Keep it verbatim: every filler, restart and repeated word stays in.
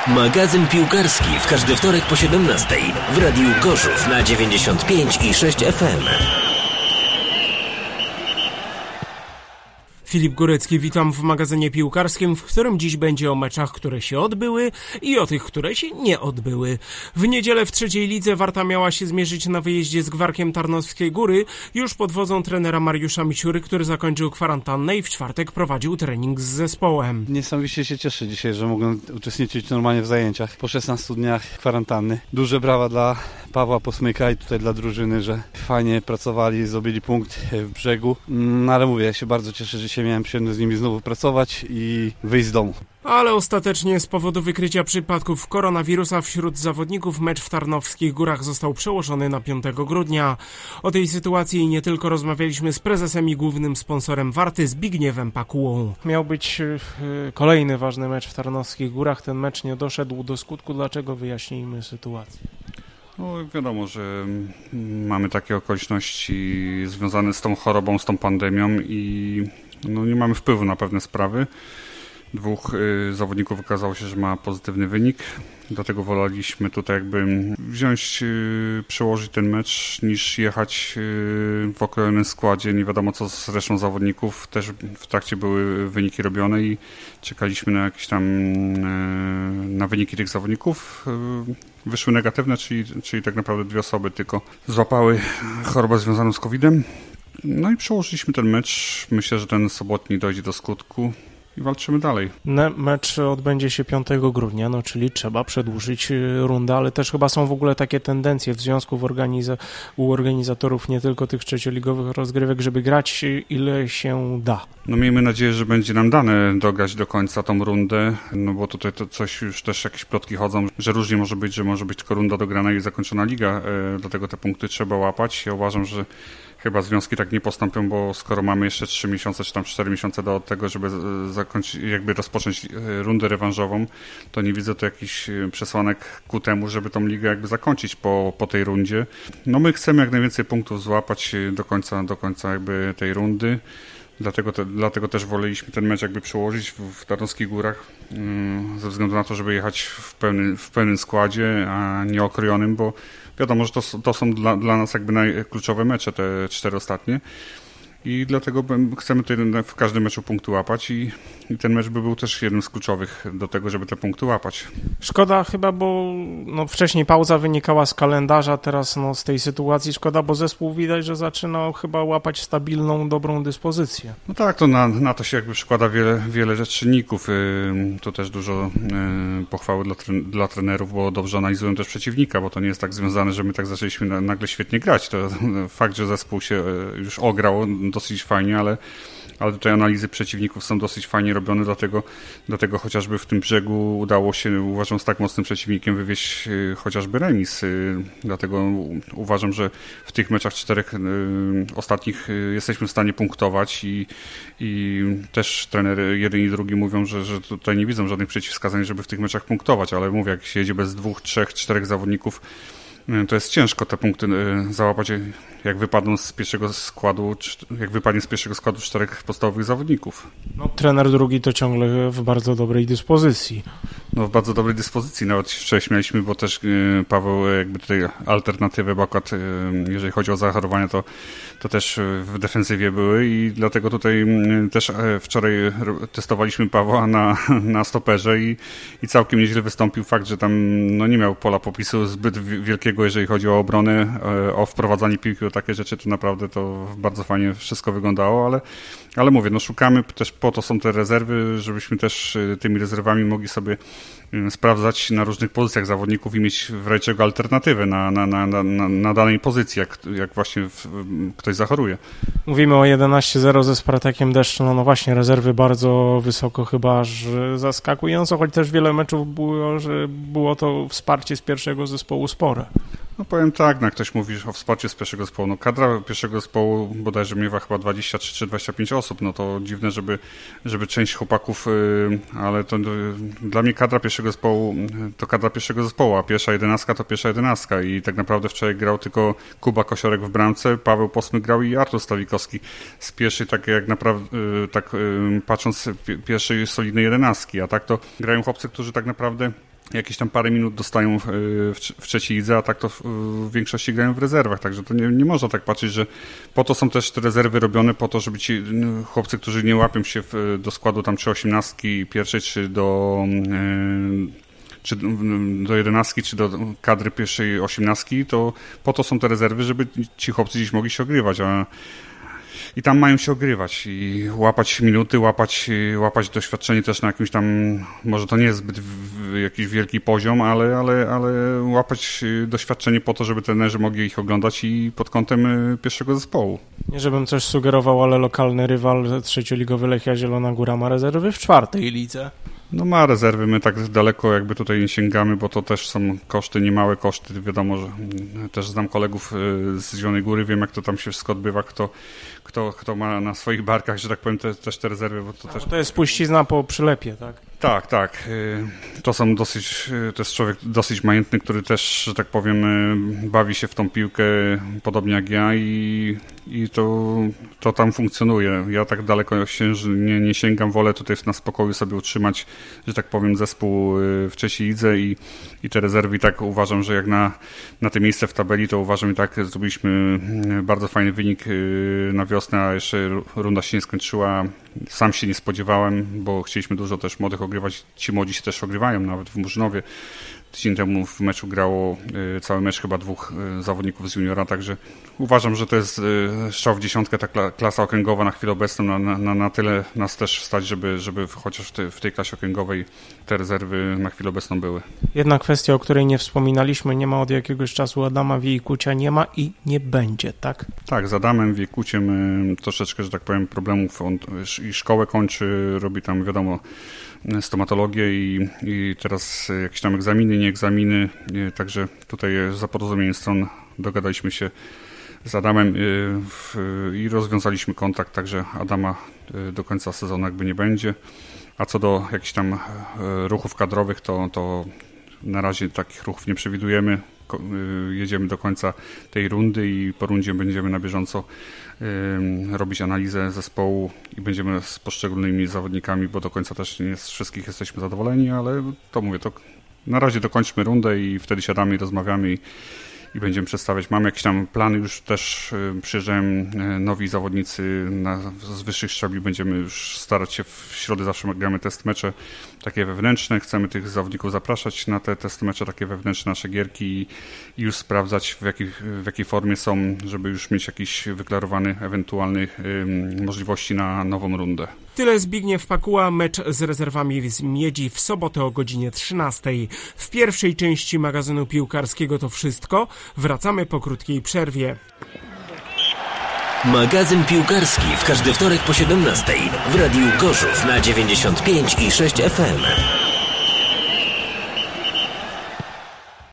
Magazyn piłkarski w każdy wtorek po siedemnastej w Radiu Gorzów na dziewięćdziesiąt pięć i sześć F M. Filip Górecki, witam w magazynie piłkarskim, w którym dziś będzie o meczach, które się odbyły i o tych, które się nie odbyły. W niedzielę w trzeciej lidze Warta miała się zmierzyć na wyjeździe z Gwarkiem Tarnowskiej Góry, już pod wodzą trenera Mariusza Miciury, który zakończył kwarantannę i w czwartek prowadził trening z zespołem. Niesamowicie się cieszę dzisiaj, że mogę uczestniczyć normalnie w zajęciach po szesnastu dniach kwarantanny. Duże brawa dla Pawła Posmyka i tutaj dla drużyny, że fajnie pracowali, zdobyli punkt w Brzegu. No ale mówię, ja się bardzo cieszę, że się miałem przyjemność z nimi znowu pracować i wyjść z domu. Ale ostatecznie z powodu wykrycia przypadków koronawirusa wśród zawodników mecz w Tarnowskich Górach został przełożony na piątego grudnia. O tej sytuacji nie tylko rozmawialiśmy z prezesem i głównym sponsorem Warty Zbigniewem Pakułą. Miał być yy, kolejny ważny mecz w Tarnowskich Górach. Ten mecz nie doszedł do skutku. Dlaczego? Wyjaśnijmy sytuację. No wiadomo, że mamy takie okoliczności związane z tą chorobą, z tą pandemią i no, nie mamy wpływu na pewne sprawy. Dwóch y, zawodników okazało się, że ma pozytywny wynik, dlatego woleliśmy tutaj jakby wziąć, y, przełożyć ten mecz, niż jechać y, w okrojonym składzie. Nie wiadomo co z resztą zawodników, też w trakcie były wyniki robione i czekaliśmy na jakieś tam y, na wyniki tych zawodników. Y, wyszły negatywne, czyli, czyli tak naprawdę dwie osoby tylko złapały chorobę związaną z kowidem. No i przełożyliśmy ten mecz. Myślę, że ten sobotni dojdzie do skutku i walczymy dalej. Ne, mecz odbędzie się piątego grudnia, no czyli trzeba przedłużyć rundę, ale też chyba są w ogóle takie tendencje w związku w organiza- u organizatorów nie tylko tych trzecioligowych rozgrywek, żeby grać ile się da. No miejmy nadzieję, że będzie nam dane dograć do końca tą rundę, no bo tutaj to coś już też jakieś plotki chodzą, że różnie może być, że może być tylko runda dograna i zakończona liga, dlatego te punkty trzeba łapać. Ja uważam, że chyba związki tak nie postąpią, bo skoro mamy jeszcze trzy miesiące czy tam cztery miesiące do tego, żeby zakończyć, jakby rozpocząć rundę rewanżową, to nie widzę tu jakichś przesłanek ku temu, żeby tą ligę jakby zakończyć po, po tej rundzie. No my chcemy jak najwięcej punktów złapać do końca, do końca jakby tej rundy. Dlatego, te, dlatego też woleliśmy ten mecz jakby przełożyć w, w Tarnowskich Górach yy, ze względu na to, żeby jechać w, pełny, w pełnym składzie, a nie okrojonym, bo wiadomo, że to, to są dla, dla nas jakby najkluczowe mecze, te cztery ostatnie. I dlatego chcemy tutaj w każdym meczu punkty łapać i, i ten mecz by był też jednym z kluczowych do tego, żeby te punkty łapać. Szkoda chyba, bo no, wcześniej pauza wynikała z kalendarza, teraz no, z tej sytuacji szkoda, bo zespół widać, że zaczyna chyba łapać stabilną, dobrą dyspozycję. No tak, to na, na to się jakby przykłada wiele, wiele czynników. Yy, to też dużo yy, pochwały dla, dla trenerów, bo dobrze analizują też przeciwnika, bo to nie jest tak związane, że my tak zaczęliśmy na, nagle świetnie grać. To fakt, że zespół się już ograł dosyć fajnie, ale, ale tutaj analizy przeciwników są dosyć fajnie robione, dlatego, dlatego chociażby w tym Brzegu udało się, uważam, z tak mocnym przeciwnikiem wywieźć y, chociażby remis. Y, dlatego uważam, że w tych meczach czterech y, ostatnich y, jesteśmy w stanie punktować i, i też trener jeden i drugi mówią, że, że tutaj nie widzą żadnych przeciwwskazań, żeby w tych meczach punktować, ale mówię, jak się jedzie bez dwóch, trzech, czterech zawodników, to jest ciężko te punkty załapać, jak wypadną z pierwszego składu, jak wypadnie z pierwszego składu czterech podstawowych zawodników. No, trener drugi to ciągle w bardzo dobrej dyspozycji. No w bardzo dobrej dyspozycji, nawet wczoraj śmialiśmy, bo też Paweł jakby tutaj alternatywę, bo akurat jeżeli chodzi o zachorowania, to, to też w defensywie były i dlatego tutaj też wczoraj testowaliśmy Pawła na, na stoperze i, i całkiem nieźle wystąpił. Fakt, że tam no, nie miał pola popisu zbyt wielkiego, jeżeli chodzi o obronę, o wprowadzanie piłki, o takie rzeczy, to naprawdę to bardzo fajnie wszystko wyglądało, ale, ale mówię, no szukamy też, po to są te rezerwy, żebyśmy też tymi rezerwami mogli sobie sprawdzać na różnych pozycjach zawodników i mieć w razie czego alternatywę na, na, na, na, na danej pozycji, jak, jak właśnie w, ktoś zachoruje. Mówimy o jedenaście zero ze Spartakiem Deszcz, no, no właśnie rezerwy bardzo wysoko, chyba aż zaskakująco, choć też wiele meczów było, że było to wsparcie z pierwszego zespołu spore. No powiem tak, no, jak ktoś mówi o wsparciu z pierwszego zespołu, no kadra pierwszego zespołu bodajże miewa chyba dwadzieścia trzy czy dwadzieścia pięć osób, no to dziwne, żeby, żeby część chłopaków, yy, ale to yy, dla mnie kadra pierwszego zespołu to kadra pierwszego zespołu, a pierwsza jedenastka to pierwsza jedenastka i tak naprawdę wczoraj grał tylko Kuba Kosiorek w bramce, Paweł Posmyk grał i Artur Stawikowski z pierwszej, tak jak naprawdę, yy, tak yy, patrząc, pierwszej solidnej jedenastki, a tak to grają chłopcy, którzy tak naprawdę jakieś tam parę minut dostają w, w, w trzeciej lidze, a tak to w, w większości grają w rezerwach, także to nie, nie można tak patrzeć, że po to są też te rezerwy robione, po to, żeby ci chłopcy, którzy nie łapią się w, do składu tam czy osiemnastki pierwszej, czy do yy, czy do jedenastki, czy do kadry pierwszej osiemnastki, to po to są te rezerwy, żeby ci chłopcy gdzieś mogli się ogrywać, a i tam mają się ogrywać i łapać minuty, łapać, łapać doświadczenie też na jakimś tam, może to nie jest zbyt w, jakiś wielki poziom, ale, ale, ale łapać doświadczenie po to, żeby trenerzy mogli ich oglądać i pod kątem pierwszego zespołu. Nie żebym coś sugerował, ale lokalny rywal trzecioligowy Lechia Zielona Góra ma rezerwy w czwartej lidze. No ma rezerwy, my tak daleko jakby tutaj nie sięgamy, bo to też są koszty, niemałe koszty, wiadomo, że też znam kolegów z Zielonej Góry, wiem jak to tam się wszystko odbywa, kto, kto, kto ma na swoich barkach, że tak powiem, te, też te rezerwy. Bo to, no, też... to jest spuścizna po przylepie, tak? Tak, tak. To są dosyć, to jest człowiek dosyć majętny, który też, że tak powiem, bawi się w tą piłkę podobnie jak ja i, i to, to tam funkcjonuje. Ja tak daleko się nie, nie sięgam, wolę tutaj na spokoju sobie utrzymać, że tak powiem, zespół w trzeciej lidze i, i te rezerwy i tak uważam, że jak na, na te miejsce w tabeli, to uważam i tak zrobiliśmy bardzo fajny wynik na wiosnę, a jeszcze runda się nie skończyła. Sam się nie spodziewałem, bo chcieliśmy dużo też młodych ogrywać. Ci młodzi się też ogrywają, nawet w Murzynowie. Tydzień temu w meczu grało y, cały mecz chyba dwóch y, zawodników z juniora, także uważam, że to jest y, strzał w dziesiątkę, ta kla, klasa okręgowa na chwilę obecną, na, na, na tyle nas też stać, żeby, żeby chociaż w, te, w tej klasie okręgowej te rezerwy na chwilę obecną były. Jedna kwestia, o której nie wspominaliśmy, nie ma od jakiegoś czasu Adama Wiejkucia, nie ma i nie będzie, tak? Tak, z Adamem Wiejkuciem y, troszeczkę, że tak powiem, problemów. On i szkołę kończy, robi tam, wiadomo, stomatologię i, i teraz jakieś tam egzaminy, nie egzaminy, także tutaj za porozumieniem stron dogadaliśmy się z Adamem i rozwiązaliśmy kontakt, także Adama do końca sezonu jakby nie będzie, a co do jakichś tam ruchów kadrowych, to, to na razie takich ruchów nie przewidujemy. Jedziemy do końca tej rundy i po rundzie będziemy na bieżąco robić analizę zespołu i będziemy z poszczególnymi zawodnikami, bo do końca też nie z wszystkich jesteśmy zadowoleni, ale to mówię, to na razie dokończmy rundę i wtedy siadamy i rozmawiamy i, i będziemy przedstawiać. Mamy jakieś tam plany, już też przyjeżdżają nowi zawodnicy na, z wyższych szczebli, będziemy już starać się, w środę zawsze gramy test mecze takie wewnętrzne, chcemy tych zawodników zapraszać na te test mecze takie wewnętrzne, nasze gierki i, i już sprawdzać w, jaki, w jakiej formie są, żeby już mieć jakiś wyklarowany ewentualny ym, możliwości na nową rundę. Tyle Zbigniew Pakuła, mecz z rezerwami z Miedzi w sobotę o godzinie trzynastej. W pierwszej części magazynu piłkarskiego to wszystko. Wracamy po krótkiej przerwie. Magazyn piłkarski w każdy wtorek po siedemnastej w Radiu Gorzów na dziewięćdziesiąt pięć i sześć F M.